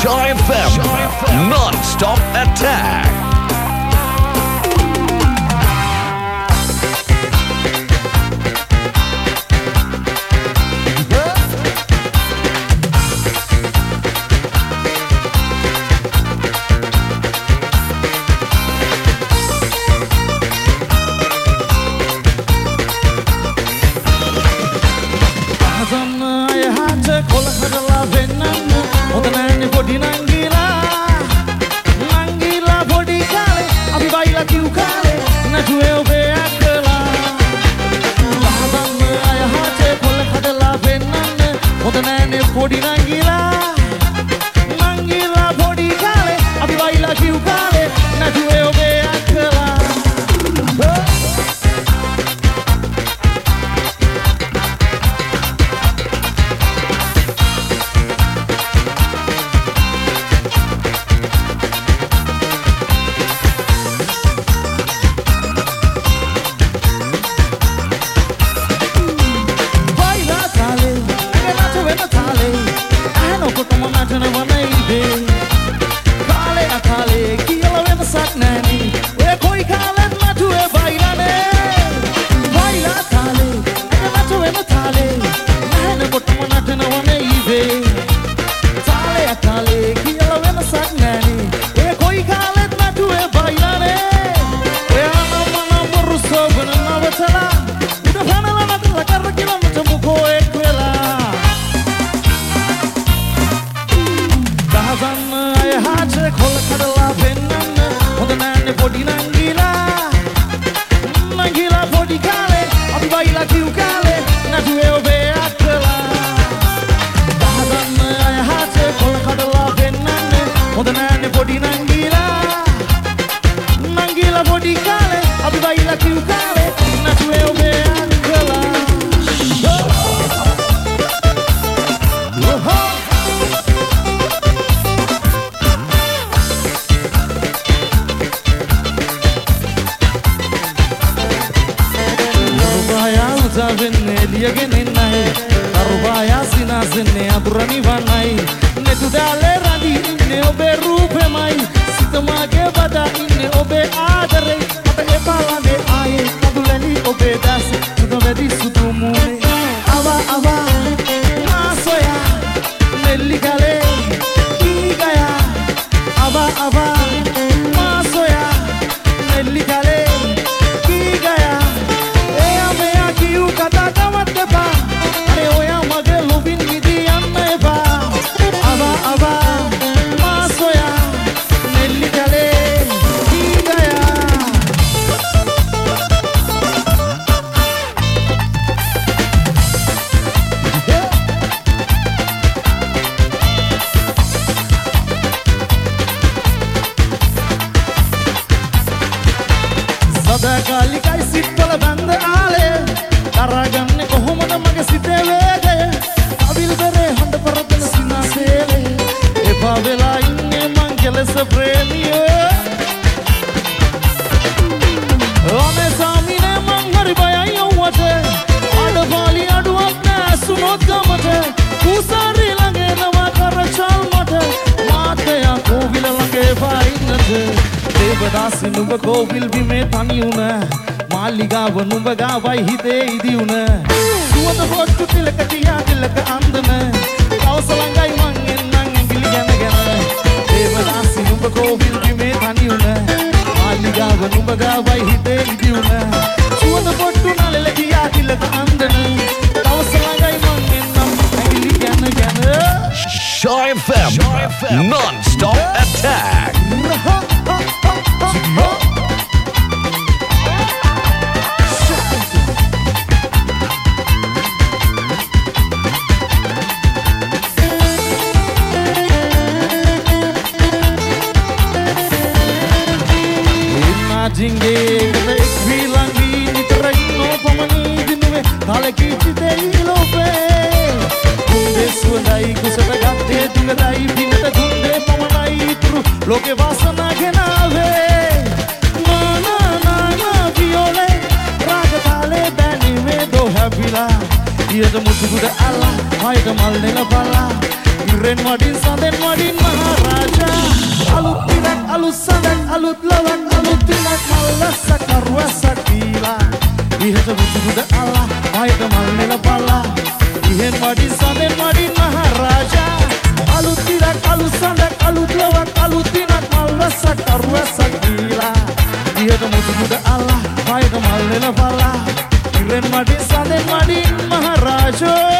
Joy FM. Non-stop attack. Joy FM. Non-stop attack. Loke vasana genave na na na viole ragatale bani me do habila yeda mutuguda alla hayda malnela bala ඉරෙන් වඩින් සඳෙන් වඩින් මහරජා අලුත් ඉරක් අලුත් සඳක් අලුත් ලවක් අලුත් ඉරක් මල්ලස්සක් කරුවස්සක් දීලා ඉහත බුදුද අල්ලා ආයත මල් නෙල බල්ලා ඉහෙන් වඩින් සඳෙන් වඩින් මහරජා අලුත් ඉරක් අලුත් සඳක් අලුත් ලවක් අලුත් ඉරක් මල්ලස්සක් කරුවස්සක් දීලා ඉහත බුදුද අල්ලා ආයත මල් නෙල බල්ලා ඉරෙන් වඩින් සඳෙන් වඩින් මහරජා